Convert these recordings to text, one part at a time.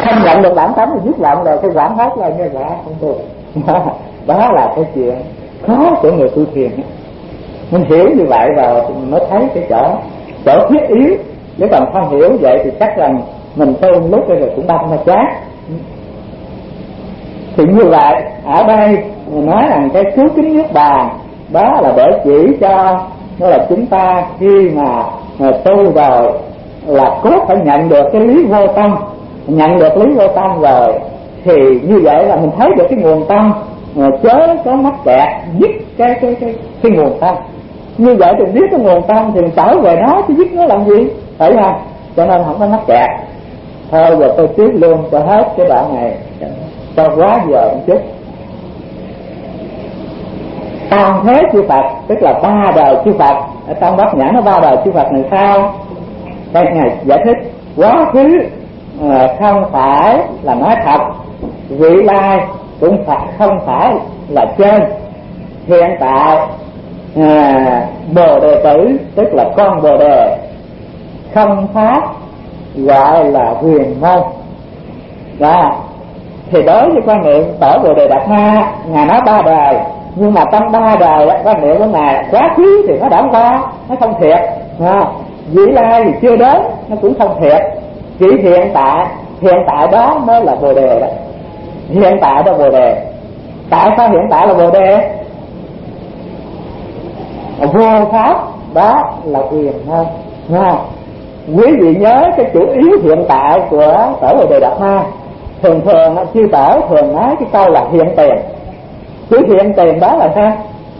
không nhận được bản tánh thì dứt loạn rồi, cái quảng hết là như vậy không được. Đó là cái chuyện khó của người tu thiền. Mình hiểu như vậy rồi thì mình mới thấy cái chỗ thiết yếu. Nếu còn không hiểu vậy thì chắc rằng mình tu lúc rồi cũng đâm ra chát. Thì như vậy ở đây mình nói rằng cái cứu kính niết bàn đó là để chỉ cho đó là chúng ta khi mà tu rồi là cốt phải nhận được cái lý vô tâm. Nhận được lý vô tâm rồi thì như vậy là mình thấy được cái nguồn tâm, chớ có mắc kẹt, dứt cái nguồn tâm. Như vậy thì biết cái nguồn tâm thì mình trở về nó, chứ dứt nó làm gì, phải không? Cho nên không có mắc kẹt. Thôi giờ tôi tiếp luôn cho hết cái đoạn này, cho quá giờ một chút. Tam thế chư Phật tức là ba đời chư Phật. Ở trong Bát Nhã nó ba đời chư Phật này sao? Đây Ngài giải thích quá khứ không phải là nói thật, vị lai cũng không phải là trên, hiện tại Bồ Đề tử tức là con Bồ Đề, không pháp gọi là huyền môn. Đó thì đối với quan niệm tổ Bồ Đề Đạt Ma, Ngài nói ba đời, nhưng mà trong ba đời quan niệm của Ngài quá khứ thì nó đã qua, nó không thiệt. Vị lai thì chưa đến, nó cũng không thiệt. Chỉ hiện tại đó mới là Bồ Đề đó. Hiện tại đó Bồ Đề. Tại sao hiện tại là Bồ Đề? Vô pháp đó là quyền hơn. Quý vị nhớ cái chủ yếu hiện tại của tổ Bồ Đề Đạt Ma. Thường chư tổ thường nói cái câu là hiện tiền. Chứ hiện tiền đó là sao?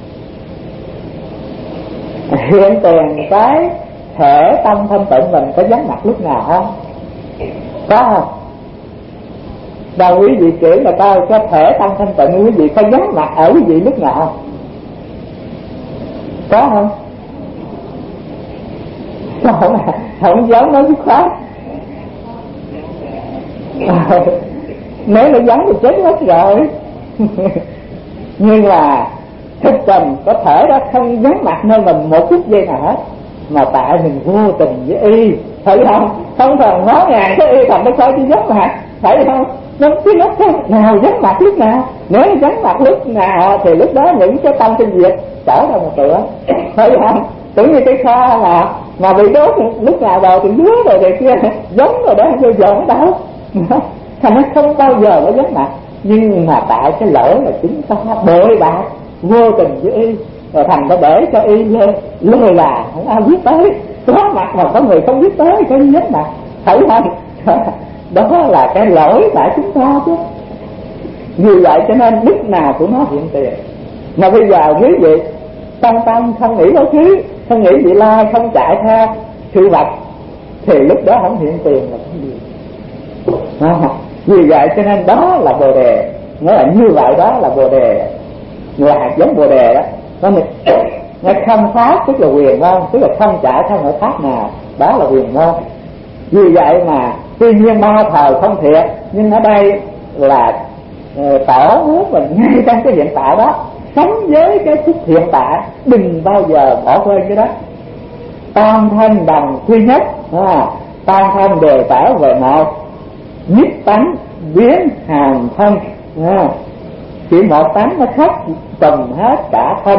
Hiện tiền cái thể tâm thanh tịnh mình có vắng mặt lúc nào không? Có không? Đâu quý vị kể là coi cái thể tâm thanh tịnh quý vị có vắng mặt ở quý vị lúc nào không? Có không? Không dám nói dứt khoát. Nếu nó vắng thì chết hết rồi. Nhưng mà thực tình có thể đó không vắng mặt nơi mình một phút giây nào hết, mà tại mình vô tình với y, phải không? Không thần hóa ngàn cái y thành nó coi chứ vắng mặt, phải không? Nó cứ nói không nào vắng mặt lúc nào, nếu vắng mặt lúc nào thì lúc đó những cái tâm sinh diệt trở ra một cửa, phải không? Tưởng như cái kho mà bị đốt lúc nào rồi thì dưới rồi này kia giống rồi đó, không bao giờ nó đâu. Thành nó không bao giờ nó vắng mặt. Nhưng mà tại cái lỗi là chúng ta bội bạc vô tình với y, rồi thành nó để cho y lơ là không ai biết tới, có mặt mà có người không biết tới, có gì hết mà, thấy không? Đó là cái lỗi tại chúng ta chứ. Vì vậy cho nên lúc nào cũng nói hiện tiền. Mà bây giờ quý vị tâm không nghĩ quá khứ, không nghĩ vị lai, không chạy theo sự vật, thì lúc đó không hiện tiền là cái gì? Vì vậy cho nên đó là Bồ Đề. Nói là như vậy đó là Bồ Đề, là hạt giống Bồ Đề đó. Nó không pháp tức là quyền môn, tức là không chạy theo nội pháp nào, đó là quyền môn. Vì vậy mà tuy nhiên ba thời không thiệt, nhưng ở đây là tổ muốn mình ngay trong cái hiện tại đó sống với cái phút hiện tại, đừng bao giờ bỏ quên cái đó. Tam thanh đồng duy nhất, tam thanh đều trở về một, nhất tánh biến hàm thân. Chỉ một tánh nó khắc trùm hết cả thân.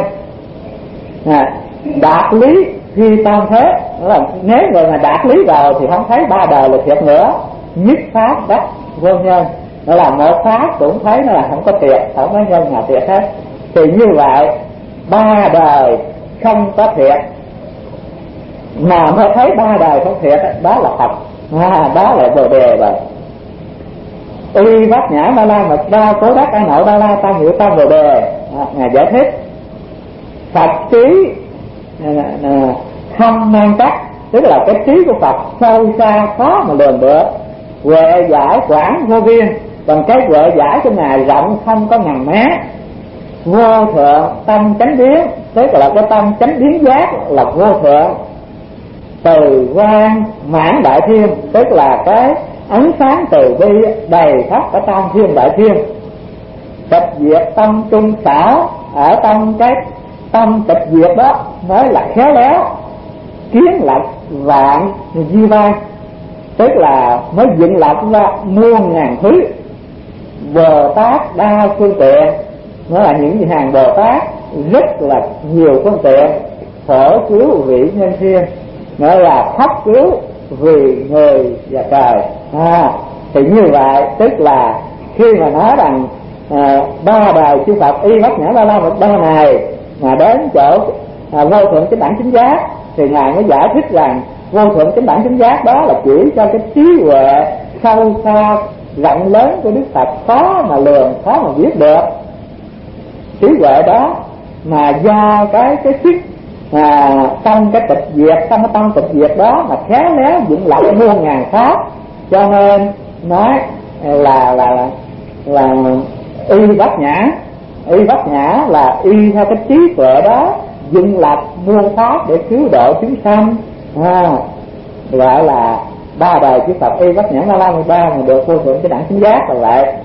Đạt lý khi tam thế, là nếu người mà đạt lý rồi thì không thấy ba đời là thiệt nữa. Nhất pháp đắc vô nhân, nó là một pháp cũng thấy nó là không có thiệt, không có nhân nào thiệt hết. Thì như vậy ba đời không có thiệt, mà mới thấy ba đời không thiệt, đó là thật. Đó là Bồ Đề rồi. Y Bát Nhã Ma La Mật Đa Cố Đắc A Nội Đa La Tam Hiệu Tam Bồ Đề. Ngài giải thích Phật trí không mang cách, tức là cái trí của Phật sâu xa khó mà lường được, huệ giải quảng vô biên. Còn cái huệ giải của Ngài rộng không có ngần mé. Vô thượng tâm chánh biến, tức là cái tâm chánh biến giác là vô thượng. Từ quan mãn đại thiên, tức là cái ánh sáng từ bi đầy khắp ở trong thiên đại thiên. Tịch diệt tâm trung xảo, ở trong cái tâm tịch diệt đó mới là khéo léo, kiến lập vạn di vai. tức là mới dựng lập ra muôn ngàn thứ. Bồ Tát đa phương tiện, nó là những vị hàng Bồ Tát rất là nhiều phương tiện phổ cứu vị nhân thiên, nó là khắp cứu vì người và trời. Thì như vậy tức là khi mà nói rằng ba đời chư Phật y Bát Nhã Ba La Mật Đa này mà đến chỗ vô thượng chánh đẳng chánh giác, thì ngài mới giải thích rằng vô thượng chánh đẳng chánh giác đó là chỉ cho cái trí huệ sâu xa rộng lớn của Đức Phật khó mà lường, khó mà biết được. Trí huệ đó mà do cái sức trong cái tịch diệt, trong cái tâm tịch diệt đó mà khéo léo dựng lập muôn ngàn pháp, cho nên nói là y Bát Nhã. Y Bát Nhã là y theo cái trí tuệ đó dựng lập muôn pháp để cứu độ chúng sanh. Gọi là ba đời chư Phật y Bát Nhã Ba La Mật Đa mà được vô thượng cái đẳng chánh giác là vậy.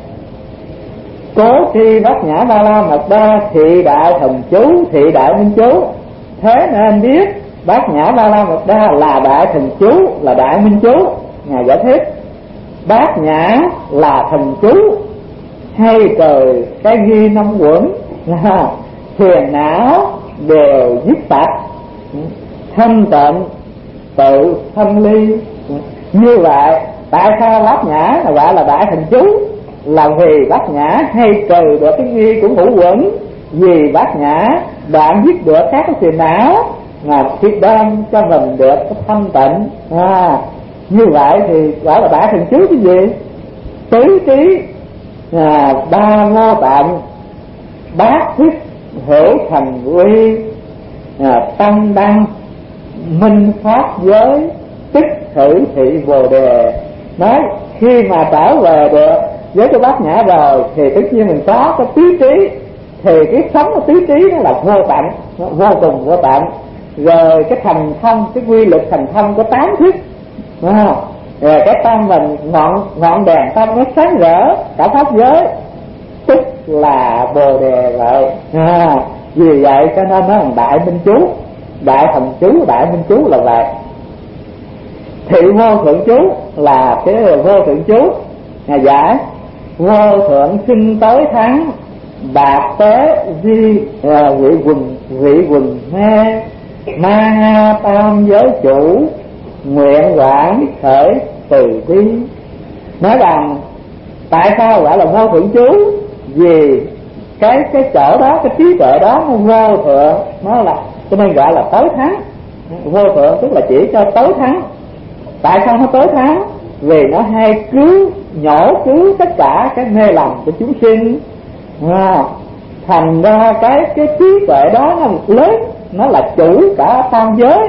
Cố tri Bát Nhã Ba La Mật Đa thị đại thần chú, thị đại minh chú. Thế nên biết Bát Nhã Ba La Mật Đa là đại thần chú, là đại minh chú. Ngài giải thích Bát Nhã là thần chú, hay trời cái ghi năm quẩn, phiền não đều dứt sạch, thanh tịnh tự thanh ly. Như vậy tại sao Bát Nhã là gọi là đại thần chú? Là vì Bát Nhã hay trừ được cái nghi của ngũ quẩn, vì Bát Nhã đoạn dứt được các cái phiền não mà khi đem cho mình được cái thanh tịnh. Như vậy thì gọi là đại thần chú cái gì? Tứ trí ba vô tận, bát thức hữu thành quy, tăng đăng minh pháp giới, tức thử thị bồ đề. Nói khi mà trở về được với cái Bát Nhã rồi thì tất nhiên mình có cái tứ trí, thì cái sống của tứ trí nó là vô tận, vô cùng vô tận. Rồi cái thành thông, cái quy lực thành thông của tám thức, rồi cái tâm mình ngọn đèn tâm nó sáng rỡ cả pháp giới, tức là bồ đề vậy. Vì vậy cho nên nó là đại minh chú, đại thần chú, đại minh chú là vậy. Thị vô thượng chú là cái vô thượng chú. Ngài giải vô thượng sinh tới thắng, bạc tế di vị quần mê, ma ha tam giới chủ, nguyện quảng khởi từ bi. Nói rằng tại sao gọi là vô thượng chú? Vì cái chỗ đó, cái trí tuệ đó nó vô thượng, nó là cho nên gọi là tối thắng. Vô thượng tức là chỉ cho tối thắng. Tại sao nó tối thắng? Vì nó hay nhổ cứu tất cả cái mê lầm của chúng sinh. Thành ra cái trí tuệ đó nó lớn, nó là chủ cả tam giới.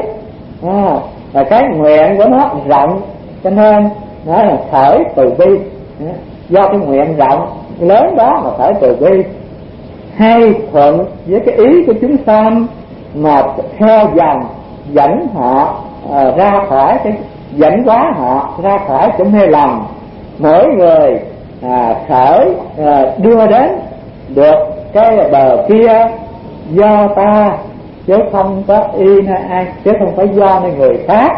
Và cái nguyện của nó rộng, cho nên nó là khởi từ bi. Do cái nguyện rộng lớn đó mà khởi từ bi, hay thuận với cái ý của chúng sanh mà theo dòng dẫn họ ra khỏi cái, dẫn hóa họ ra khỏi cái mê lầm. Mỗi người khởi đưa đến được cái bờ kia do ta, chứ không có y nơi ai, chứ không phải do nơi người khác.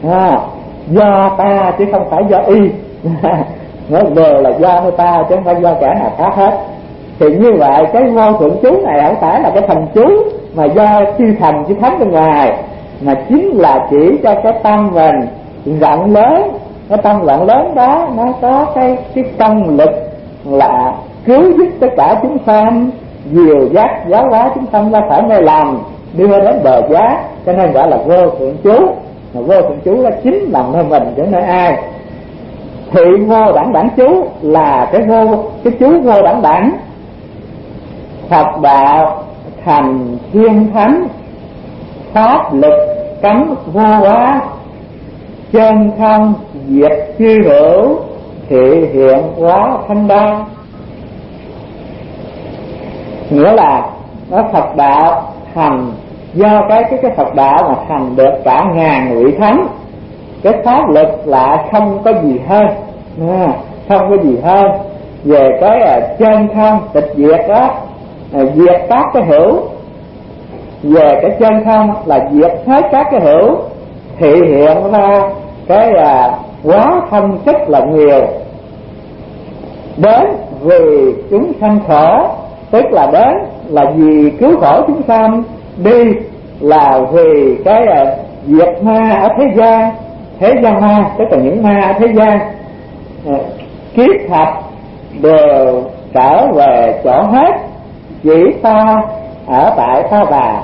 Do ta chứ không phải do y. Nó đều là do nơi ta chứ không phải do kẻ nào khác hết. Thì như vậy cái vô thượng chú này không phải là cái thần chú mà do chư thần chư thánh bên ngoài, mà chính là chỉ cho cái tâm mình rộng lớn. Cái tâm rộng lớn đó nó có cái công lực là cứu giúp tất cả chúng sanh, dìu dắt giáo hóa chúng sanh ra khỏi mê lầm, đưa đến bờ giác, cho nên gọi là vô thượng chú. Mà vô thượng chú là chính là nơi mình chứ nơi ai. Thị vô đẳng đẳng chú là cái chú vô đẳng đẳng. Phật đạo thành thiên thánh, pháp lực cấm vô hóa, chân không diệt chư hữu, thị hiện hóa thanh đa. Nghĩa là nó Phật đạo thành, do cái Phật đạo mà thành được cả ngàn vị thánh. Cái pháp lực là không có gì hơn, không có gì hơn. Về cái chân không tịch diệt đó, diệt các cái hữu. Về cái chân không là diệt hết các cái hữu, thị hiện ra quá thân rất là nhiều. Đến vì chúng sanh khổ, tức là đến là vì cứu khổ chúng sanh, đi là vì cái diệt ma ở thế gian ma, tức là những ma ở thế gian. Kiếp thạch đều trở về chỗ hết, chỉ ta ở tại Ta Bà.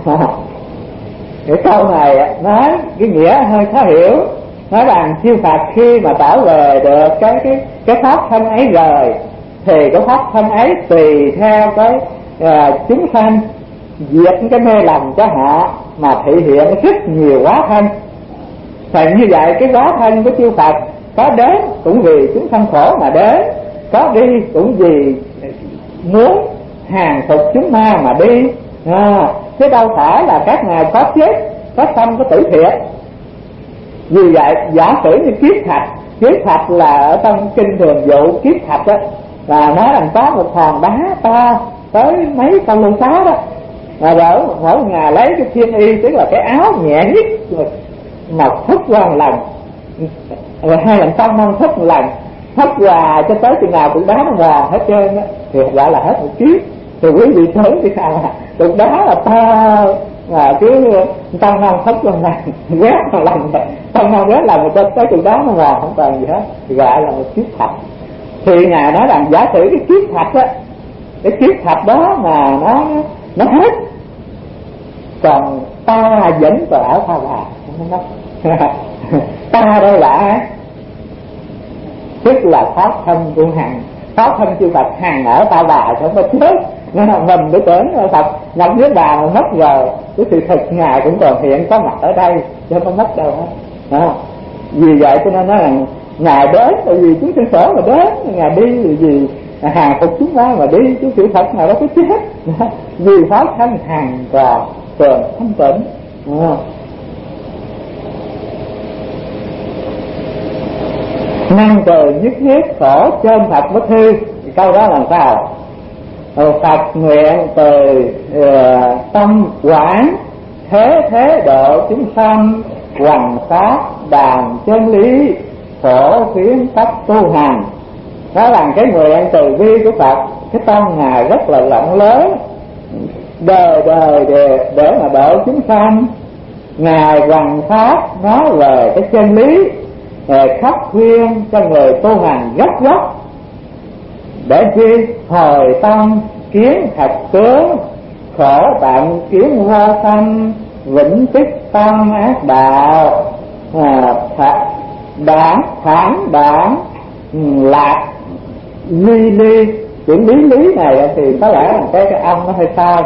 Cái câu này nói cái nghĩa hơi khó hiểu, nói rằng chư Phật khi mà trở về được cái pháp thân ấy rồi, thì cái pháp thân ấy tùy theo cái chúng sanh diệt cái mê lầm cho họ mà thể hiện rất nhiều hóa thân. Thì như vậy cái hóa thân của chư Phật có đến cũng vì chúng sanh khổ mà đến, có đi cũng vì muốn hàng phục chúng ma mà đi, chứ đâu phải là các ngài có chết, có sanh, có tử thiệt. Vì vậy giả sử như kiếp thạch là ở trong kinh Thường Dụ, kiếp thạch đó là nói rằng có một hòn đá to tới mấy con lông xá đó, rồi mỗi ngày lấy cái thiên y, tức là cái áo nhẹ nhất mà thất qua một lần, rồi 2 lần sau 5 thất một lần, thất hòa cho tới chừng nào cục đá nó hòa hết trơn á, thì gọi là hết một kiếp. Thì quý vị tưởng thì sao là cục đá là to mà cứ tăng năm thất lần này quét một lần, tăng năm quét lần một tới cục đá nó hòa không còn gì hết, thì gọi là một kiếp thạch. Thì ngài nói rằng giả sử cái kiếp thạch á, cái kiếp thạch đó mà nó hết, còn ta vẫn còn ở Ta Bà. Ta đây là tức là pháp thân của Hằng, pháp thân chư Phật Hằng ở Ta Bà không có chết. Nên là mình cứ tưởng Phật nhập Niết Bàn mà mất rồi, cái sự thực ngài cũng còn hiện có mặt ở đây chứ không có mất đâu hết. Vì vậy cho nên nói rằng ngài đến là vì chúng sinh khổ mà đến, ngài đi là vì hàng phục chúng ta mà đi, chứ sự thật nào đó có chết. Vì pháp thân Hằng còn thanh tịnh. Năng từ nhất thiết khổ trên Phật bất hư. Câu đó làm sao? Phật nguyện từ tâm quán thế độ chúng sanh, hoằng pháp đàn chân lý, phổ phiến tất tu hành. Đó là cái nguyện từ bi của Phật, cái tâm ngài rất là rộng lớn, đời để mà độ chúng sanh. Ngài hoằng pháp nói về cái chân lý, khắp khuyên cho người tu hành gốc để chi hồi tâm kiến thật tướng, khổ tận kiến vô sanh, vĩnh tích tâm ác đạo, thản đảng lạc ly. Chuyện lý này thì có lẽ là cái âm nó hơi sai.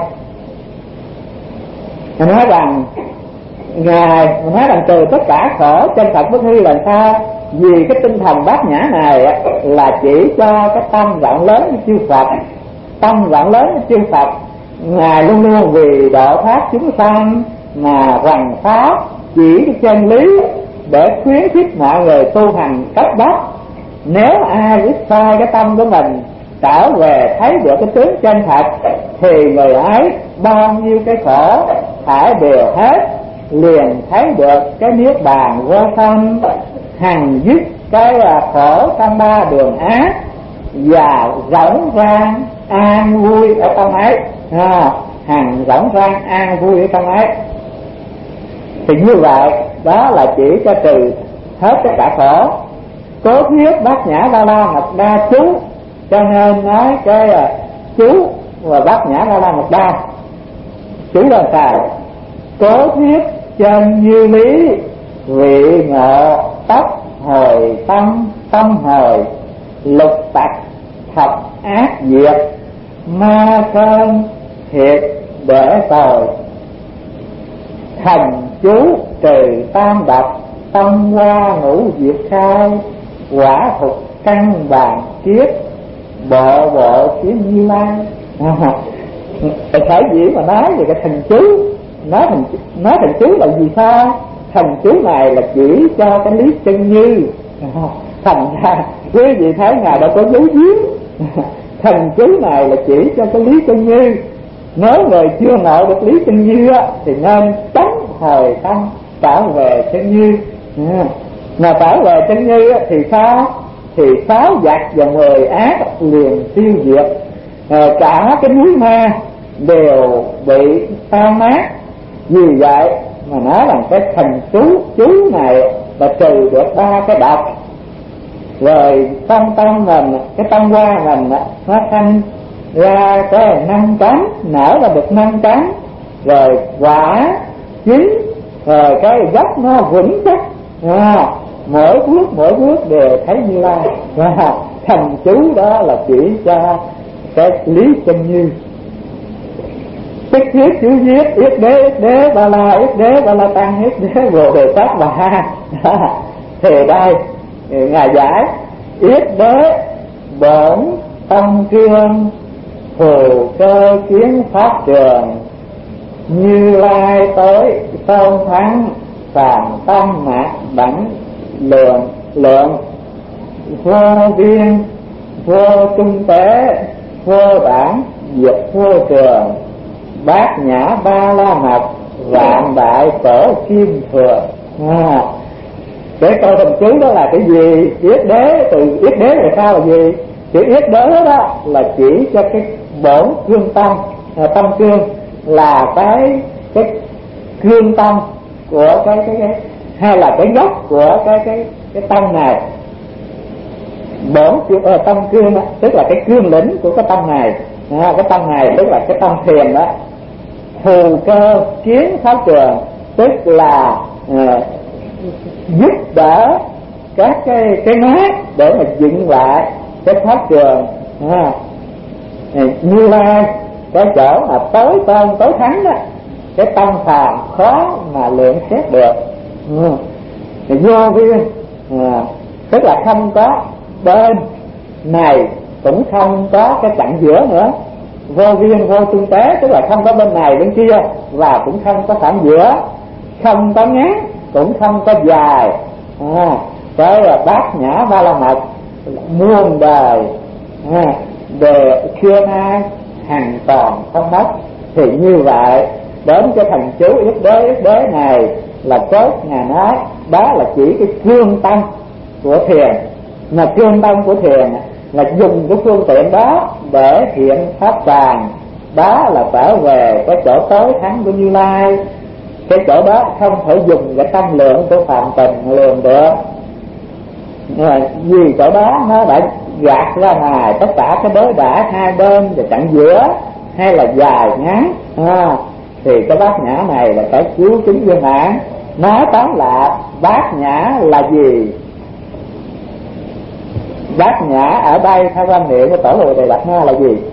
Mình nói rằng ngài nói rằng từ tất cả khổ trên Phật bất hư là sao? Vì cái tinh thần bát nhã này là chỉ cho cái tâm rộng lớn của chư Phật, tâm rộng lớn của chư Phật. Ngài luôn luôn vì độ thoát chúng sanh mà hoằng pháp chỉ cái chân lý để khuyến khích mọi người tu hành cấp bách. Nếu ai biết sai cái tâm của mình trở về thấy được cái tướng chân thật, thì người ấy bao nhiêu cái khổ phải đều hết, liền thấy được cái niết bàn vô sanh, hằng dứt cái khổ trong 3 đường ác, và rỗng rang an vui ở trong ấy. Hằng rỗng rang an vui ở trong ấy. Thì như vậy đó là chỉ cho trừ hết tất cả khổ. Cố thiết Bát Nhã Ba La Mật Đa chú, cho nên nói cái chú và Bát Nhã Ba La Mật Đa. Chú là sao? Cố thiết chân như lý, vị ngộ tóc hồi tâm hồi, lục tặc thập ác diệt, ma cơn thiệt để tội. Thành chú trừ tam độc, tâm hoa ngũ diệt khai, quả phục căn bản kiếp, bộ kiếm Như Lai. Sở dĩ mà nói về cái thần chú, nói thần chú là gì sao? Thần chú này là chỉ cho cái lý chân như. Thành ra quý vị thấy ngài đã có dấu giếm. Thần chú này là chỉ cho cái lý chân như. Nếu người chưa ngộ được lý chân như á, thì nên tránh hồi tâm trở về chân như. Mà trở về chân như thì sao? Thì 6 giặc và 10 ác liền tiêu diệt, cả cái núi ma đều bị tan nát. Vì vậy mà nói rằng cái thần chú này là trừ được 3 cái độc. Rồi tâm mình, cái tâm hoa mình nó sanh ra cái 5 cánh, nở ra được 5 cánh, rồi quả chín, rồi cái gốc nó vững chắc. Mỗi bước đều thấy Như Lai. Thần chú đó là chỉ cho cái lý chân như. Tích viết chữ viết yết đế ba la tăng yết đế vô đề sát bà. Thì đây ngài giải yết đế bổn tâm cương phù cơ kiến pháp trường, Như Lai tới sâu thắng phàm tâm mạc đẳng lượng, vô biên vô trung tế vô bản diệt vô trường, bát nhã ba la mật vạn đại tổ kim thừa. Cái câu thần chú đó là cái gì? Yết đế, từ yết đế là sao là gì? Chữ yết đế đó là chỉ cho cái bổn cương tâm, tâm cương là cái cương tâm của cái hay là cái gốc của cái tâm này. Bổn tâm cương đó, tức là cái cương lĩnh của cái tâm này. Cái tâm này tức là cái tâm thiền đó. Phù cơ kiến pháp trường, tức là giúp đỡ các cái nát để mà dựng lại cái pháp trường. Như Lai cái chỗ mà tối tôn tối thắng đó, cái tâm phàm khó mà lượng xét được. Vô biên tức là không có bên này cũng không có cái chặng giữa nữa. Vô biên vô trung tế tức là không có bên này bên kia, và cũng không có khoảng giữa, không có ngắn cũng không có dài. Cái là bát nhã ba la mật muôn đời để xưa nay hằng còn không mất. Thì như vậy đến cái thần chú yết đế này là cốt ngài nói đó là chỉ cái cương tâm của thiền. Mà cương tâm của thiền là dùng cái phương tiện đó để hiện pháp tràng, đó là trở về cái chỗ tối thắng của Như Lai. Cái chỗ đó không thể dùng cái tâm lượng của phàm tình lường được, vì chỗ đó nó đã gạt ra ngoài tất cả cái đối đãi hai bên và chặn giữa hay là dài ngắn. Thì cái bát nhã này là phải cứu chứng viên mãn. Nói tóm lại bát nhã là gì? Bát nhã ở đây theo quan niệm của Tổ Lùi Đề Đạt Ma là gì?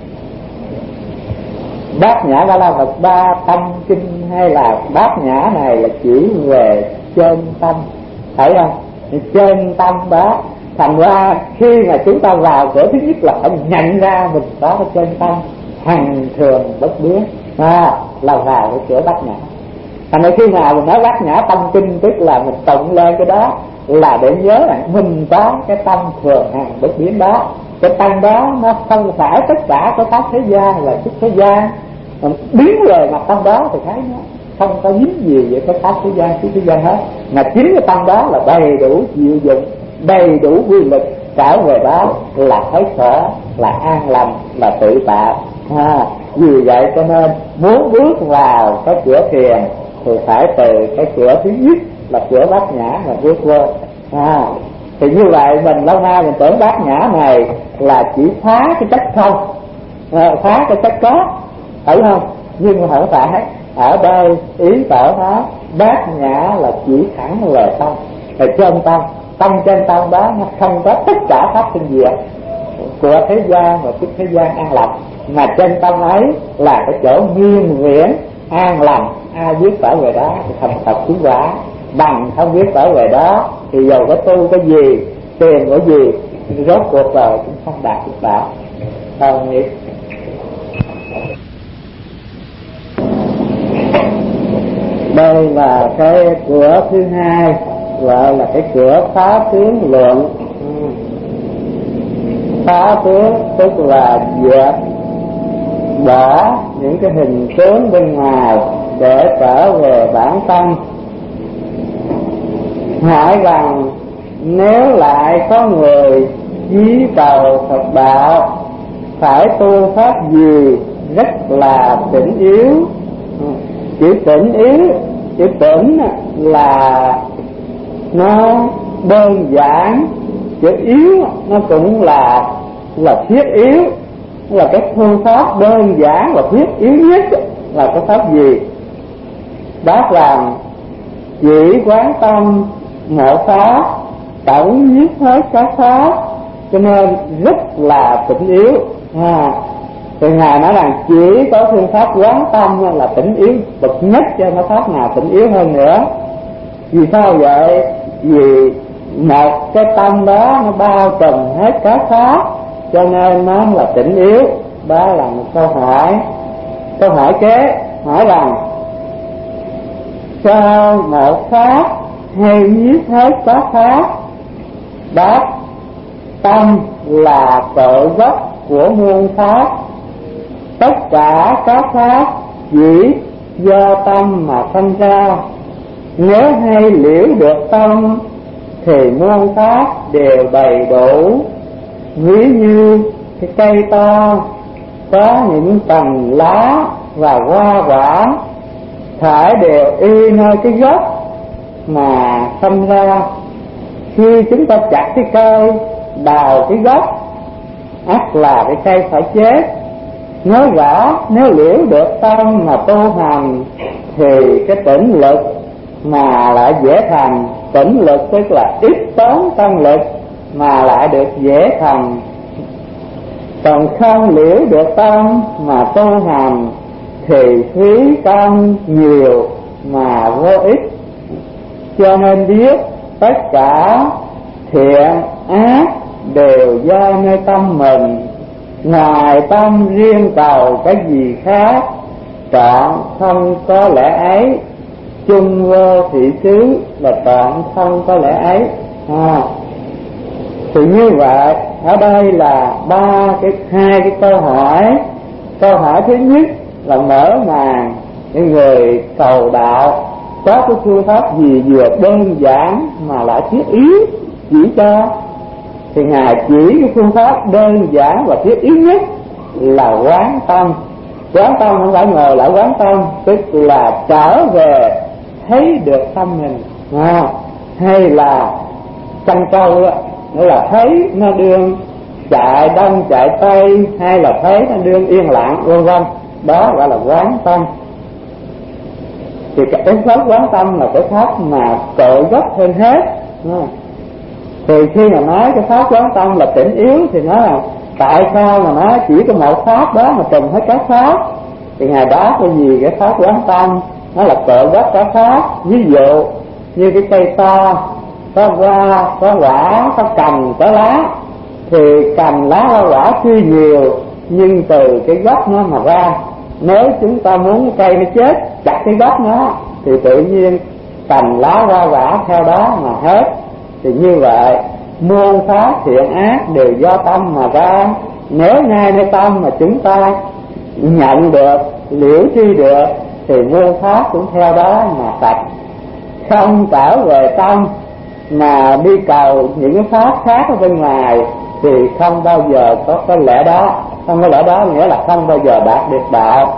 Bát nhã ba la mật ba tâm kinh, hay là bát nhã này là chỉ về chân tâm, thấy không? Chân tâm đó. Thành ra khi mà chúng ta vào cửa thứ nhất là phải nhận ra mình có cái chân tâm hằng thường bất biến, là vào cái cửa bát nhã. Thành ra khi nào mình nói bát nhã tâm kinh tức là mình tụng lên cái đó là để nhớ rằng mình có cái tâm thường hằng bất biến đó. Cái tâm đó nó không phải tất cả cái pháp thế gian là xuất thế gian, biến về mặt tâm đó thì thấy nó không có dính gì với cái pháp thế gian xuất thế gian hết. Mà chính cái tâm đó là đầy đủ diệu dụng, đầy đủ quy lực, trở về đó là thấy khổ, là an lành, là tự tại. Vì vậy cho nên muốn bước vào cái cửa thiền thì phải từ cái cửa thứ nhất là cửa bát nhã mà bước vô. Thì như vậy mình lâu nay mình tưởng bát nhã này là chỉ phá cái chất không, phá cái chất có, thấy không? Nhưng mà không phải. Ở đây ý tở nó bát nhã là chỉ thẳng về tâm, là chân tâm. Tâm chân tâm đó nó không có tất cả pháp sinh diệt của thế gian và xuất thế gian an lành, mà chân tâm ấy là cái chỗ nguyên viễn an lành. Ai biết trở về đó thì thành Phật chứng quả, bằng không biết trở về đó thì dầu có tu cái gì, tiền cái gì, rốt cuộc rồi cũng không đạt được đạo. Không nghĩ đây là cái cửa thứ hai, gọi là cái cửa phá tướng lượng. Phá tướng tức là dẹp bỏ những cái hình tướng bên ngoài để trở về bản tâm. hỏi rằng nếu lại có người chí cầu Phật đạo phải tu pháp gì rất là tỉnh yếu. Chữ tỉnh yếu, chữ tỉnh là nó đơn giản, chữ yếu nó cũng là thiết yếu, là cái phương pháp đơn giản và thiết yếu nhất là cái pháp gì? Đáp rằng chỉ quán tâm một pháp tổng nhiếp hết các pháp, cho nên rất là tỉnh yếu. Thì Ngài nói rằng chỉ có phương pháp quán tâm là tỉnh yếu bậc nhất, cho nó pháp nào tỉnh yếu hơn nữa. Vì sao vậy? Vì một cái tâm đó nó bao trùm hết các pháp, cho nên nó là tỉnh yếu. Đó là một câu hỏi. Câu hỏi kế hỏi rằng sao một pháp hay nhiếp hết các pháp? Đáp: tâm là cội gốc của muôn pháp, tất cả các pháp chỉ do tâm mà sanh ra. Nếu hay liễu được tâm thì muôn pháp đều đầy đủ. Ví như cái cây to có những tầng lá và hoa quả, thải đều y nơi cái gốc mà sanh ra. Khi chúng ta chặt cái cây, đào cái gốc, ắt là cái cây phải chết. Nói rõ nếu liễu được tâm mà tu hành thì cái tỉnh lực mà lại dễ thành. Tỉnh lực tức là ít tốn tâm lực mà lại được dễ thành. Còn không liễu được tâm mà tu hành thì phí công nhiều mà vô ích. Cho nên biết tất cả thiện ác đều do nơi tâm mình, ngoài tâm riêng cầu cái gì khác, trọn không có lẽ ấy. Chung vô thị xứ là trọn không có lẽ ấy. Thì như vậy ở đây là hai cái câu hỏi. Câu hỏi thứ nhất là mở màn cái người cầu đạo có cái phương pháp gì vừa đơn giản mà lại thiết yếu chỉ cho. Thì Ngài chỉ cái phương pháp đơn giản và thiết yếu nhất là quán tâm. Quán tâm không phải ngồi lại quán tâm, tức là trở về thấy được tâm mình. Hay là chăn trâu đó, nghĩa là thấy nó đương chạy đông chạy tây, hay là thấy nó đương yên lặng vân vân, đó gọi là quán tâm. Thì cái pháp quán tâm là cái pháp mà cội gốc hơn hết. Thì khi mà nói cái pháp quán tâm là tỉnh yếu thì nói là tại sao mà nó chỉ có một pháp đó mà trùm hết các pháp? Thì Ngài đáp cái gì cái pháp quán tâm nó là cội gốc các pháp. Ví dụ như cái cây to có hoa, có quả, có cành, có lá, thì cành lá hoa quả tuy nhiều nhưng từ cái gốc nó mà ra. Nếu chúng ta muốn cây nó chết, chặt cái gốc nó thì tự nhiên cành lá hoa quả theo đó mà hết. Thì như vậy muôn pháp thiện ác đều do tâm mà ra. Nếu ngay nơi tâm mà chúng ta nhận được, liễu tri được thì muôn pháp cũng theo đó mà sạch. Không trở về tâm mà đi cầu những cái pháp khác ở bên ngoài thì không bao giờ có cái lẽ đó. Không có lẽ đó nghĩa là không bao giờ đạt được đạo.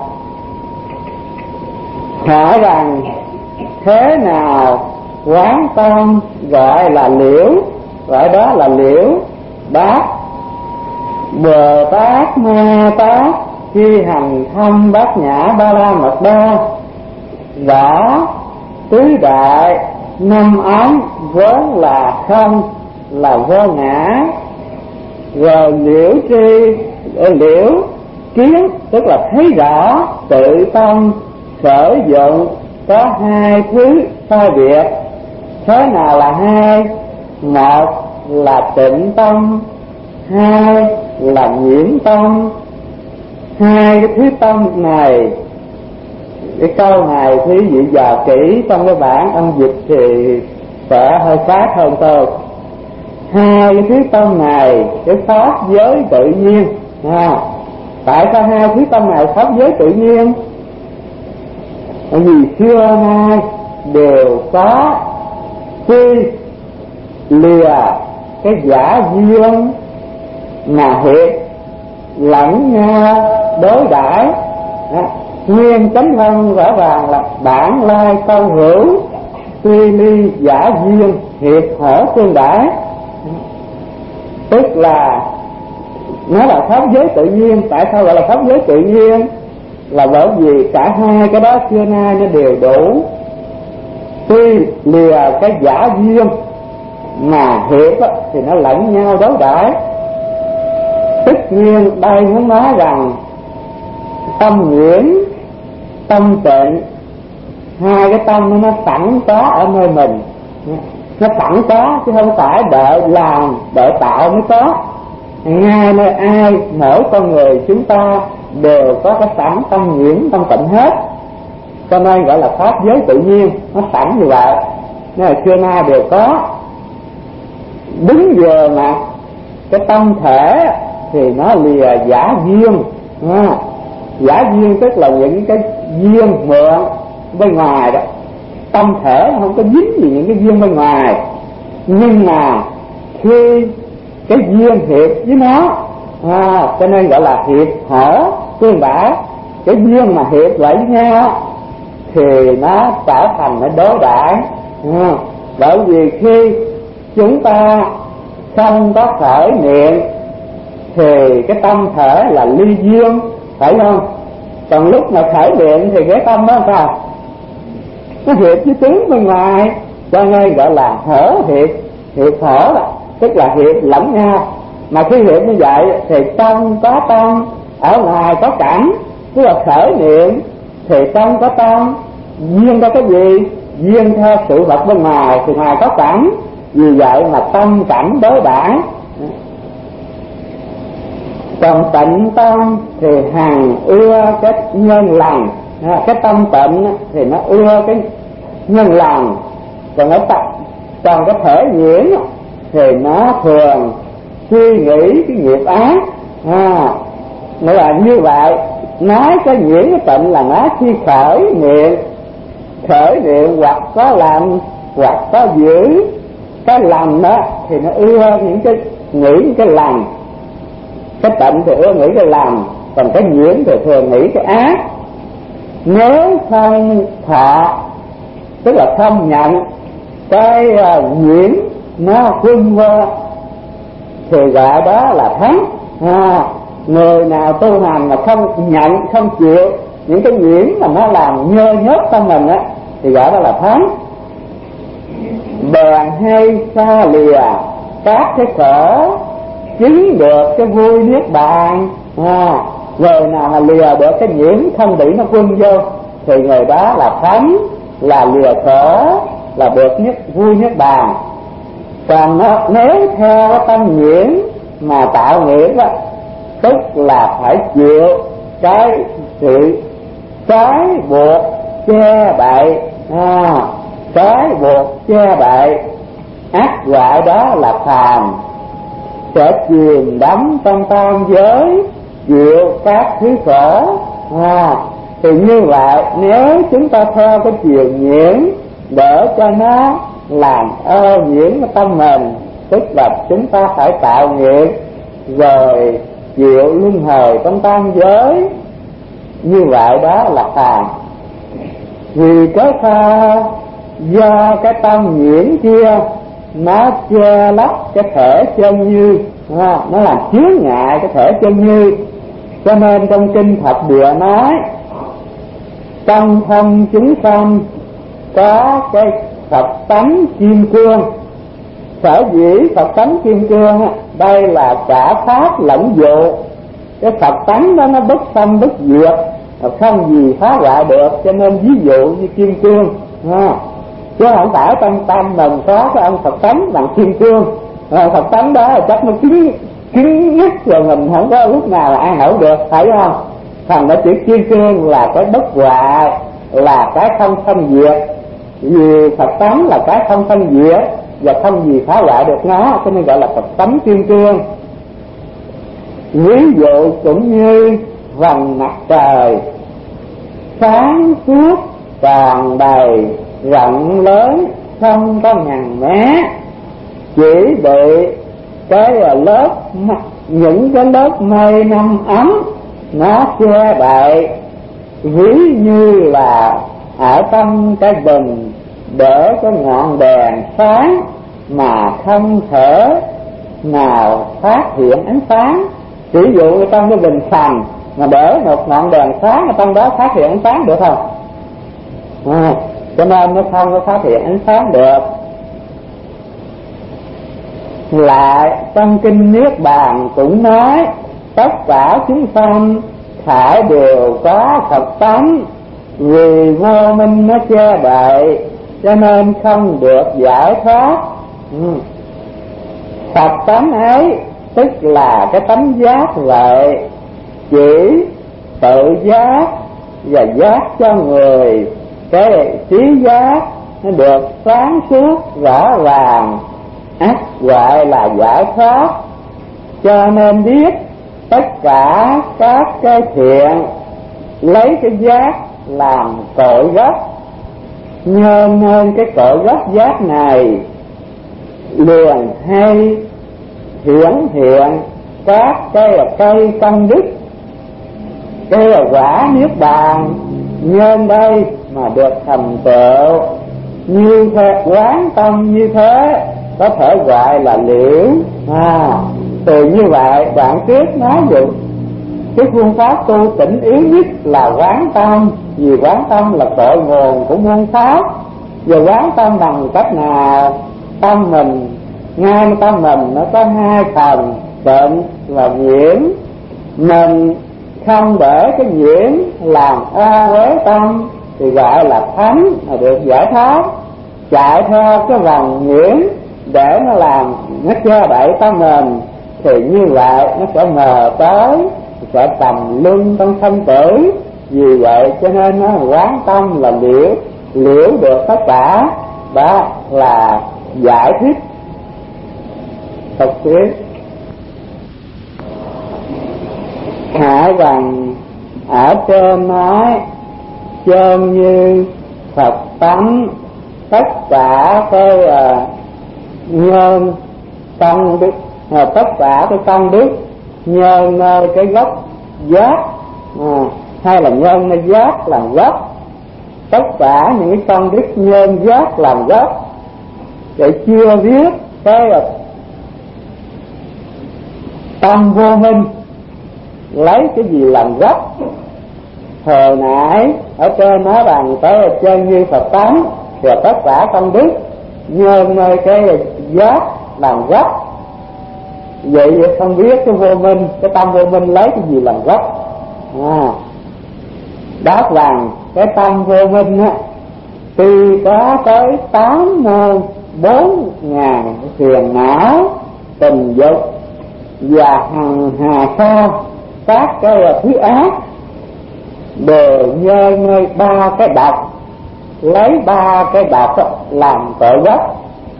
Hỏi rằng thế nào quán tâm gọi là liễu, gọi đó là liễu? Đáp: Bồ Tát Ma Tát khi hành thâm bát nhã ba la mật đa, rõ tứ đại năm ấm vốn là không, là vô ngã. Rồi liễu tri, liễu kiến tức là thấy rõ tự tâm sở dụng có hai thứ sai biệt. Thế nào là hai? Một là tịnh tâm, hai là nhiễm tâm. Hai cái thứ tâm này, cái câu này quý vị dò kỹ trong cái bản ông dịch thì sẽ hơi khác hơn tôi. Hai cái thứ tâm này cái pháp giới tự nhiên. Tại sao hai thứ tâm này pháp giới tự nhiên? Bởi vì xưa nay đều có tuy lìa cái giả duyên mà hiệp lẫn nhau đối đãi. Nguyên chánh văn rõ ràng là bản lai câu hữu, tuy ly giả duyên hiệp hở tương đãi. Tức là nó là pháp giới tự nhiên. Tại sao gọi là pháp giới tự nhiên? Là bởi vì cả hai cái đó xưa nay nó đều đủ. Tuy lìa cái giả duyên mà hiệp thì nó lẫn nhau đối đãi. Tất nhiên đây muốn nói rằng tâm nhuyễn, tâm tịnh, hai cái tâm nó sẵn có ở nơi mình. Nó sẵn có chứ không phải đợi làm, đợi tạo mới có. Ngay nơi ai, mỗi con người chúng ta đều có cái sẵn tâm nhuyễn, tâm tịnh hết. Cho nên gọi là pháp giới tự nhiên, nó sẵn như vậy. Nên là xưa nay đều có. Đúng giờ mà cái tâm thể thì nó lìa giả duyên. Giả duyên tức là những cái duyên mượn bên ngoài đó. Tâm thể không có dính gì những cái duyên bên ngoài. Nhưng mà khi cái duyên hiệp với nó, cho nên gọi là hiệp hở tương đãi. Cái duyên mà hiệp lại với nhau thì nó trở thành nó đối đãi. Bởi vì khi chúng ta không có khởi niệm thì cái tâm thể là ly duyên, phải không? Còn lúc mà khởi niệm thì cái tâm đó sao? Nó hiệp với tướng bên ngoài, cho nên gọi là hở hiệp. Hiệp hở là tức là hiệp lẫn nhau. Mà khi hiệp như vậy thì trong có tâm, ở ngoài có cảnh. Tức là khởi niệm thì trong có tâm, duyên có cái gì? Duyên theo sự vật bên ngoài thì ngoài có cảnh. Vì vậy mà tâm cảnh đối đãi. Còn tịnh tâm thì hằng ưa cái nhân lành. Cái tâm tịnh thì nó ưa cái nhân lành. Còn cái thể nhuyễn thì nó thường suy nghĩ cái nghiệp ác. Nghĩa là như vậy. Nói cái nhuyễn cái tịnh là nói khi khởi niệm hoặc có làm hoặc có giữ. Cái lành đó thì nó ưa những cái nghĩ cái lành. Cái tịnh thì ưa nghĩ cái lành. Còn cái nhuyễn thì thường nghĩ cái ác. Nếu không thọ, tức là không nhận cái nhuyễn nó quân vô thì gọi đó là thắng. Người nào tu hành mà không nhận, không chịu những cái nhuyễn mà nó làm nhơ nhớt tâm mình á thì gọi đó là thắng. Bèn hay xa lìa các cái khổ, chứng được cái vui niết bàn. Người nào mà lìa được cái nhiễm thân bị nó quân vô thì người đó là thánh, là lìa khổ, là được vui niết bàn. Còn nếu theo cái tâm nhiễm mà tạo nghiệp á, tức là phải chịu cái sự trái buộc che bậy, trái buộc che bậy, ác gọi đó là phàm, sẽ chìm đắm trong tam giới, chịu các thứ khổ. Thì như vậy nếu chúng ta theo cái chiều nhiễm để cho nó làm nhiễm cái tâm mình, tức là chúng ta phải tạo nghiệp rồi chịu luân hồi trong tam giới, như vậy đó là phàm. Vì cái do cái tâm nhiễm kia nó che lấp cái thể chân như, nó làm chướng ngại cái thể chân như. Cho nên trong kinh Thập Địa nói trong thân chúng sanh có cái Phật tánh kim cương. Sở dĩ Phật tánh kim cương đây là cả pháp lẫn dụ. Cái Phật tánh đó nó bất xâm bất diệt, không gì phá hoại được, cho nên ví dụ như kim cương. Chứ không phải trong tâm mình có cái ông Phật tánh bằng kim cương. Phật tánh đó là chắc nó cứng nhất rồi mình không có lúc nào là an ổn được, phải không? Thành nó chữ kim cương là cái bất hoại, là cái không xâm diệt. Vì Phật tánh là cái không xâm diệt và không gì phá hoại được nó, cho nên gọi là Phật tánh kim cương. Ví dụ cũng như vầng mặt trời sáng suốt tràn đầy rộng lớn không có ngần mé, chỉ bị cái lớp, những cái lớp mây năm ấm nó che đậy, ví như là ở trong cái bình để cái ngọn đèn sáng mà không thể nào phát hiện ánh sáng. Ví dụ trong cái bình sành mà để một ngọn đèn sáng ở trong đó phát hiện ánh sáng được không? Cho nên nó không có phát hiện ánh sáng được. Lại trong kinh Niết Bàn cũng nói tất cả chúng sanh phải đều có Phật tánh, vì vô minh nó che đậy cho nên không được giải thoát. Phật tánh ấy tức là cái tánh giác vậy, chỉ tự giác và giác cho người cái trí giác nó được sáng suốt rõ ràng, ắt gọi là giải thoát. Cho nên biết tất cả các cái thiện lấy cái giác làm cội gốc, nhân cái cội gốc giác này liền hay hiển hiện các cái cây công đức, cái quả niết bàn nhân đây mà được thành tựu. Như thế quán tâm như thế có thể gọi là liễu. Từ như vậy đoạn trước nói dụ cái phương pháp tu tỉnh yếu nhất là quán tâm, vì quán tâm là cội nguồn của muôn pháp. Và quán tâm bằng cách nào? Tâm mình, ngay tâm mình nó có hai phần, tịnh và nhiễm. Mình không để cái nhiễm làm a uế tâm thì gọi là thánh, là được giải thoát. Chạy theo cái vòng nhiễm để nó làm, nó che đậy tâm mình thì như vậy nó sẽ mờ tới, sẽ tầm luân trong sanh tử. Vì vậy cho nên nó quán tâm là liễu, liễu được tất cả, đó là giải thích thực tiễn. Hải rằng ở trên nói chân như Phật tánh, tất cả cái nhân công đức, tất cả cái công đức nhân cái gốc giác, hay là nhân cái giác làm gốc, tất cả những cái công đức nhân giác làm gốc, để chưa biết cái tâm vô minh lấy cái gì làm gốc. Hồi nãy ở trên nói bằng tới chân như Phật tánh thì tất cả công đức nhân nơi cái giác làm gốc. Vậy không biết cái vô minh, cái tâm vô minh lấy cái gì làm gốc. Đáp rằng cái tâm vô minh á, tuy có tới 84.000 phiền não tình dục và hằng hà sa các cái thứ ác, đều nhờ nơi ba cái độc, lấy ba cái độc làm tội gốc.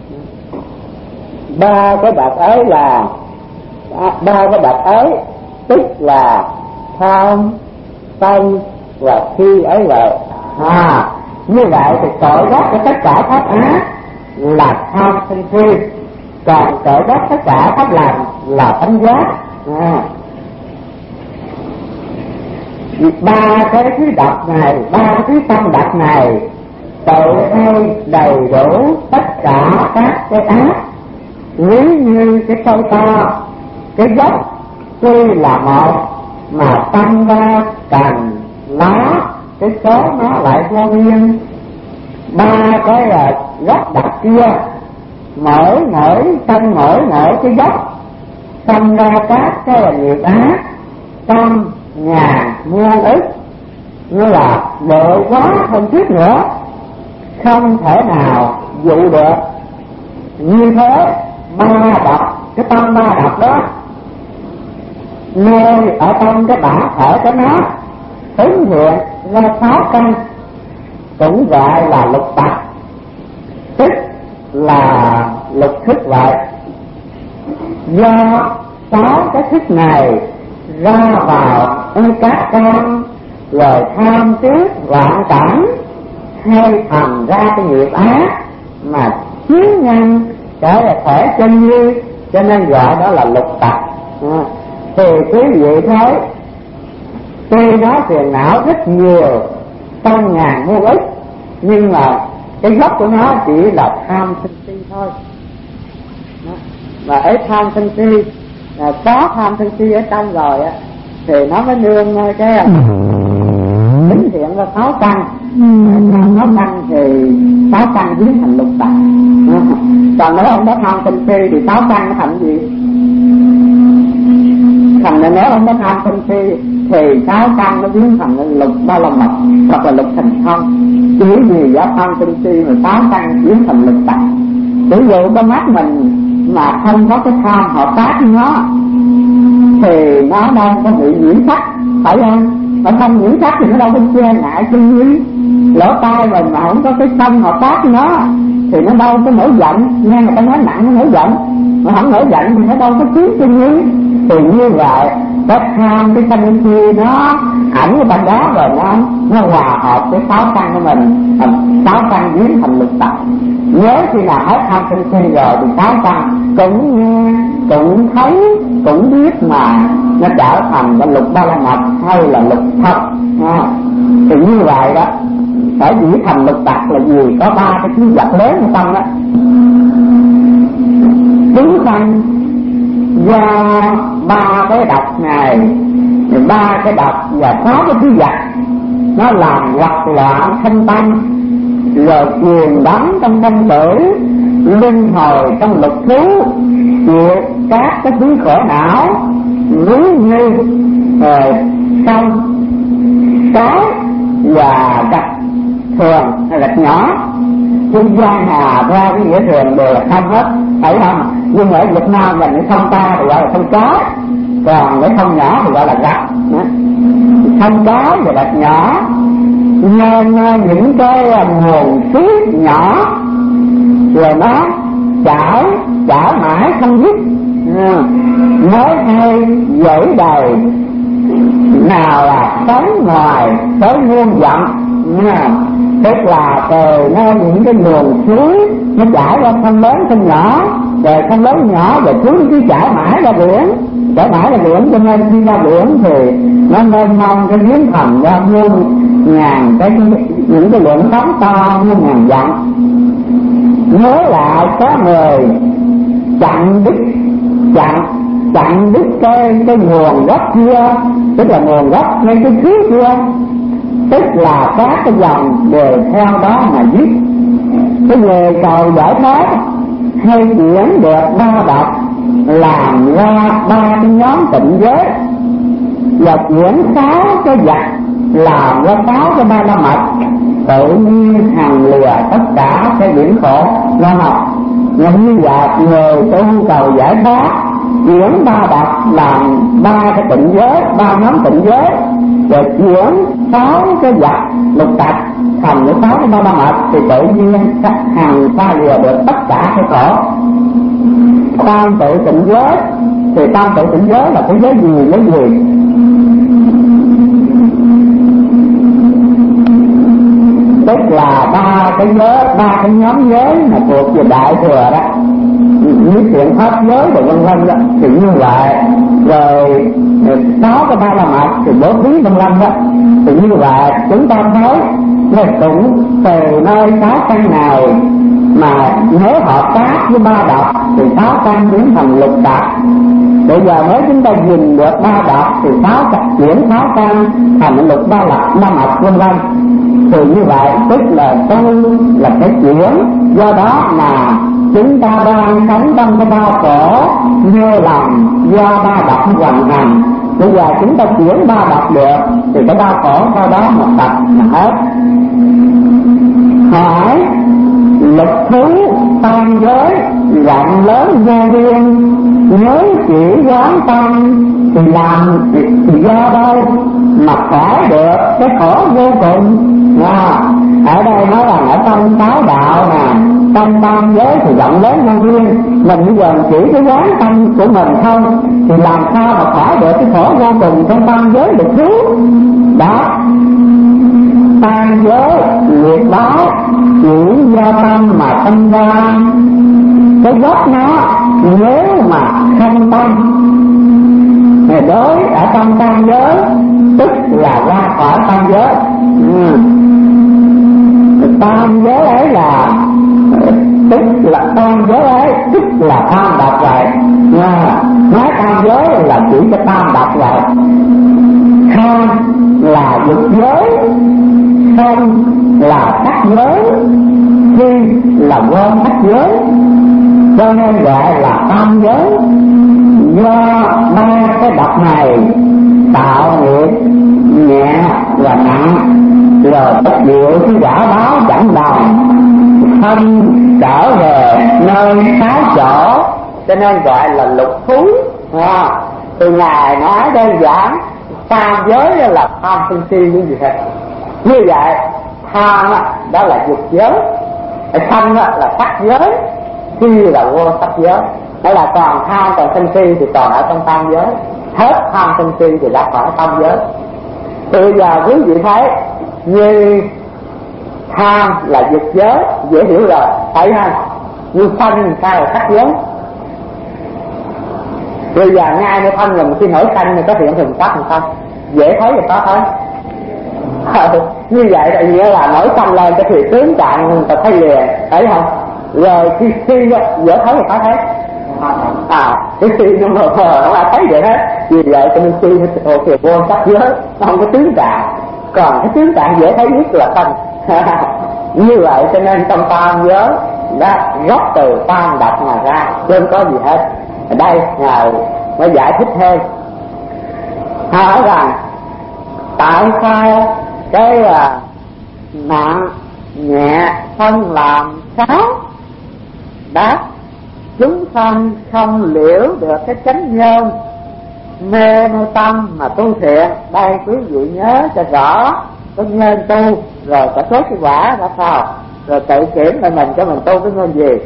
Ba cái độc ấy là ba cái độc ấy tức là tham, sân và si ấy vậy. Như vậy thì tội gốc của tất cả pháp ác là tham sân si, còn tội gốc tất cả pháp lành là tánh giác. Ba cái thứ độc này, ba cái thứ tâm độc này tội hay đầy đủ tất cả các cái ác. Nếu như cái cây to, cái gốc tuy là một mà tăng ra cành lá, cái số nó lại vô biên. Ba cái gốc đặc kia mỗi cái gốc tăng ra các cái nghiệp ác trăm ngàn muôn ức, như là độ quá hơn trước nữa, không thể nào dụ được. Như thế ba độc, cái tâm ba độc đó nơi ở trong cái bản thể của nó ứng hiện ra 6 căn, cũng gọi là lục tặc, tức là lục thức vậy. Do 6 cái thức này ra vào các căn, rồi tham tiếc loạn cảnh, hay thành ra cái nghiệp ác mà chiến nhân cái thể chân như, cho nên gọi đó là lục tặc. Thì quý vị thấy tuy nó phiền não rất nhiều, trăm ngàn muôn ức, nhưng mà cái gốc của nó chỉ là tham sân si thôi. Và ấy tham sân si, có tham sân si ở trong rồi á thì nó mới nương cái tính thiện và sáu căn. Sáu căn thì sáu căn biến thành lục tặc. Còn nếu ông có tham sân si thì sáu căn nó thành gì? Thành là nếu ông có tham sân si thì sáu căn nó biến thành lục ba la mật hoặc là lục thành không. Chỉ vì do tham sân si mà sáu căn biến thành lục tặc. Ví dụ con mắt mình mà không có cái tham hợp tác với nó thì nó đâu có bị nhiễm sắc, phải không? Mà không nhiễm sắc thì nó đâu có che ngại chân lý. Lỗ tai mình mà không có cái tâm hợp tác với nó thì nó đâu có nổi giận, nghe người ta nói nặng nó nổi giận, mà không nổi giận thì nó đâu có tiếng chân lý. Thì như vậy cái tham cái sân si nó ảnh cái bên đó rồi nó hòa hợp với sáu căn của mình, sáu căn biến thành lục tặc. Nhớ khi nào hết tham sân si rồi thì sáu căn cũng nghe, cũng thấy, cũng biết mà nó trở thành cái lục ba la mật hay là lục thật. Thì như vậy đó, sở dĩ thành lục tặc là vì có ba cái thứ vật lớn ở trong đó. Chúng sanh do ba cái độc này, ba cái độc và sáu cái thứ vật nó làm hoặc loạn thân tâm, rồi truyền đắm trong thân tử, luân hồi trong lục thú, chịu các cái thứ khổ não ví như sông, cá và gạch thường hay gạch nhỏ. Trên giang hà ra cái nghĩa thường đều là không hết, phải không? Nhưng ở Việt Nam mình cái sông ta thì gọi là sông cá, còn cái sông nhỏ thì gọi là gạch. Sông cá và gạch nhỏ nên những cái nguồn suối nhỏ rồi nó chảy mãi không dứt, nói hay dễ đầy, nào là sống ngoài tới muôn dặm. Tức là từ nơi những cái nguồn suối nó chảy ra sông lớn sông nhỏ, rồi sông lớn nhỏ rồi suối cứ chảy mãi ra biển, chảy mãi ra biển, cho nên khi ra biển thì nó mênh mông cái biến thành ra muôn ngàn cái những cái lượng sóng to muôn ngàn dặm. Nhớ lại có người chặn đứt cái nguồn gốc kia, tức là nguồn gốc ngay cái thứ kia, tức là các cái dòng đều theo đó mà giết. Cái người cầu giải thoát hay chuyển được ba độc làm ra ba cái nhóm tịnh giới, và chuyển sáu cái vật làm ra sáu cái ba la mật, tự nhiên hàng lìa tất cả cái biển khổ lo học. Như vậy người tu cầu giải thoát chuyển ba độc làm ba cái tịnh giới, ba nhóm tịnh giới, rồi chuyển sáu cái vật lục tặc thành những sáu cái ba la mật thì tự nhiên hàng xa lìa được tất cả cái khổ. Tam tự tịnh giới thì tam tự tịnh giới là cái giới gì? Tức là ba cái nhóm giới mà thuộc về đại thừa đó, như chuyện pháp giới và vân vân đó, thì như vậy. Rồi sáu cái ba la mật thì bố thí vân vân đó, thì như vậy chúng ta thấy là cũng từ nơi sáu căn này mà nếu hợp tác với ba độc thì sáu căn biến thành lục tặc. Bây giờ mới chúng ta nhìn được ba độc thì chuyển sáu căn thành lục ba la mật vân vân. Thì như vậy tức là tu là cái chuyển, do đó mà chúng ta đang sống trong cái đau khổ như lòng do ba độc hoành hành. Bây giờ chúng ta chuyển ba độc được thì cái đau khổ sau đó một tập là hết. Hỏi lục thú tam giới rộng lớn vô biên, nhớ chỉ quán tâm thì làm thì do đâu mà khỏi được cái khổ vô cùng. Ở đây nói là ở trong sáu đạo nè, trong tam giới thì rộng lớn vô biên, mình bây giờ chỉ cái quán tâm của mình không thì làm sao mà khỏi được cái khổ vô cùng trong tam giới được thứ đó. Tam giới nghiệp báo chỉ cũng do tâm mà sinh ra. Cái gốc nó nếu mà không tâm thì đối ở trong tam giới tức là ra khỏi tam giới. Tam giới ấy là tức là tam giới ấy tức là tam độc vậy. Nói tam giới là chỉ cho tam độc vậy. Không là dục giới, không là sắc giới, khi là gom sắc giới, cho nên gọi là tam giới. Do ba cái độc này tạo nghiệp nhẹ và nặng, rồi bất diệu cái quả báo chẳng đồng, không trở về nơi sáu chỗ, cho nên gọi là lục thú. Từ Ngài nói đơn giản tam giới là tham sân si những gì hết. Như vậy tham đó là dục giới, sân là sắc giới, si là vô sắc giới. Đó là còn tham còn sân si thì còn ở trong tam giới. Hết tham sân si thì ra khỏi tam giới. Bây giờ quý vị thấy như tham là dục giới dễ hiểu rồi, phải không? Như sân sao là sắc giới. Bây giờ ngay nơi thân là một khi nổi sân thì có hiện hình sắc không? Dễ thấy thì có thấy. Như vậy là nghĩa là nổi sân lên cái thì tướng trạng người ta thấy liền, thấy không? Rồi khi dễ thấy thì có thấy. Cái si nó mờ mờ không ai thấy vậy hết. Vì vậy cho nên si thì vô sắc giới, nó không có tướng trạng. Còn cái tướng trạng dễ thấy nhất là thân. Như vậy cho nên trong tam giới đã gốc từ tam độc mà ra, chứ không có gì hết. Ở đây Ngài mới giải thích thêm, hỏi rằng tại sao cái nặng nhẹ phân làm sáu? Đáp, chúng sanh không liễu được cái chánh nhân, mê nơi tâm mà tu thiện. Đây quý vị nhớ cho rõ cái nhân tu, rồi cả số cái quả ra sao, rồi tự kiểm lại mình cho mình tu cái nhân gì.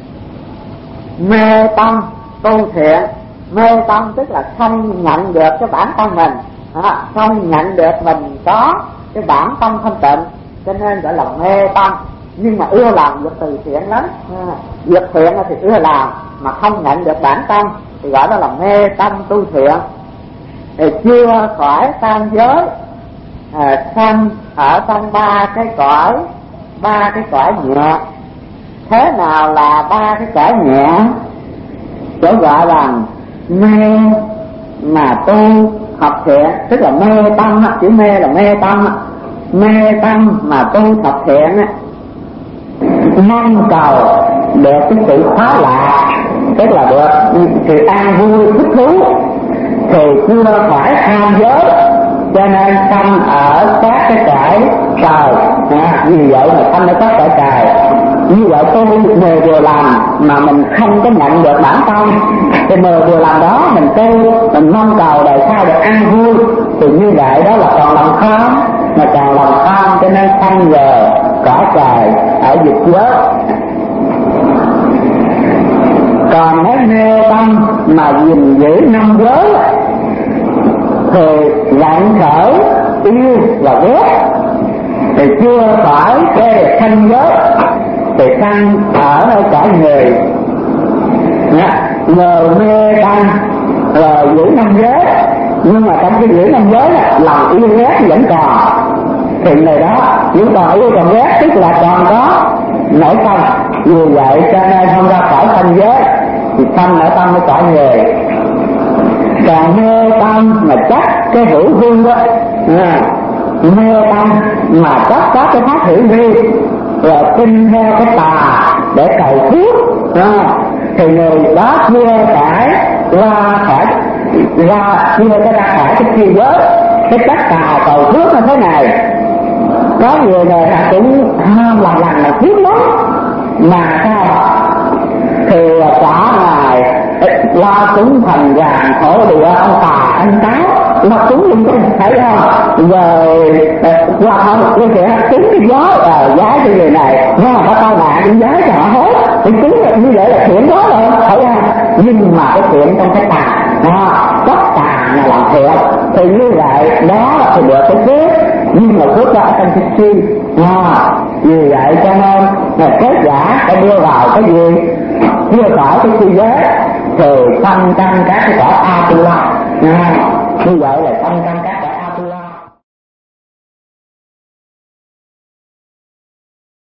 Mê tâm tu thiện, mê tâm tức là không nhận được cái bản thân mình, không nhận được mình có cái bản tâm thanh tịnh, cho nên gọi là mê tâm. Nhưng mà ưa làm việc từ thiện lắm, việc thiện thì ưa làm, mà không nhận được bản tâm thì gọi đó là mê tâm tu thiện. Thì chưa khỏi tam giới, sanh ở trong ba cái cõi nhẹ. Thế nào là ba cái cõi nhẹ? Chỗ gọi là mê mà tu học thiện, tức là mê tâm, chữ mê là mê tâm, mê tâm mà tu học thiện, mong cầu được cái sự khá lạ, tức là được sự an vui thích thú, thì chưa phải tham giới, cho nên sanh ở các cái cõi trời. Vì vậy mà sanh ở các cõi trời. Như vậy tu mười vừa làm mà mình không có nhận được bản tâm, thì mười vừa làm đó mình tu, mình mong cầu đời sau được an vui, thì như vậy đó là còn lòng tham, mà còn lòng tham cho nên sanh về cõi trời ở dục giới. Còn nếu mê tâm mà gìn giữ năm giới thì giận khởi yêu và ghét, thì chưa phải cái thanh giới, thì sanh ở nơi cõi người. Người mê tâm rồi giữ năm giới, nhưng mà trong cái giữ năm giới là lòng yêu ghét vẫn còn, thì người đó vẫn còn yêu còn ghét, tức là còn có nổi tâm. Vì vậy cho nên không ra khỏi thanh giới, thì sanh ở trong cái cõi người. Còn mê tâm mà chắc cái hữu vi đó, mê tâm mà chắc cái pháp hữu vi, rồi tin theo cái tà để cầu phước, thì người đó chưa phải ra khỏi cái kia giới. Cái cách tà cầu phước như thế này, có nhiều người là cũng ham làm là phước lắm, mà sao thì cả ngày lo cúng thành vàng khổ địa ông tà ông táo, lo cúng linh tinh, thấy không? Rồi qua không cái chuyện cúng cái giá cho người này, nó có tai nạn cũng giá cho họ hết, thì cúng như vậy là chuyện đó rồi, thấy không? Nhưng mà cái chuyện trong cái tà, tất tà là làm thiện, thì như vậy đó thì được cái phước, nhưng mà phước đó ở trong cái si, Vì vậy cho nên là kết quả phải đưa vào cái gì? Đưa khỏi cái chi giới thì thâm căn các cái cõi A Tu La. Như vậy là thâm căn các